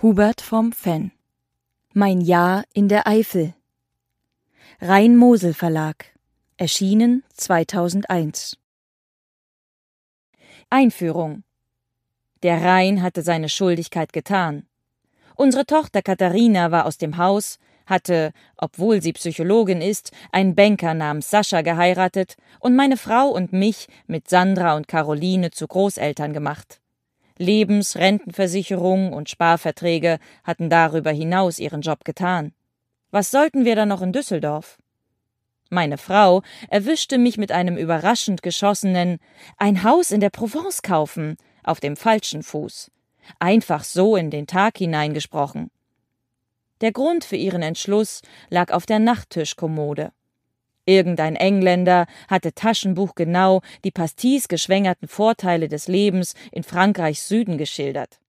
Hubert vom Fenn. Mein Jahr in der Eifel. Rhein-Mosel Verlag. Erschienen 2001. Einführung. Der Rhein hatte seine Schuldigkeit getan. Unsere Tochter Katharina war aus dem Haus, hatte, obwohl sie Psychologin ist, einen Banker namens Sascha geheiratet und meine Frau und mich mit Sandra und Caroline zu Großeltern gemacht. Lebens-, Rentenversicherung und Sparverträge hatten darüber hinaus ihren Job getan. Was sollten wir dann noch in Düsseldorf? Meine Frau erwischte mich mit einem überraschend geschossenen »Ein Haus in der Provence kaufen« auf dem falschen Fuß. Einfach so in den Tag hineingesprochen. Der Grund für ihren Entschluss lag auf der Nachttischkommode. Irgendein Engländer hatte taschenbuchgenau die pastisgeschwängerten Vorteile des Lebens in Frankreichs Süden geschildert.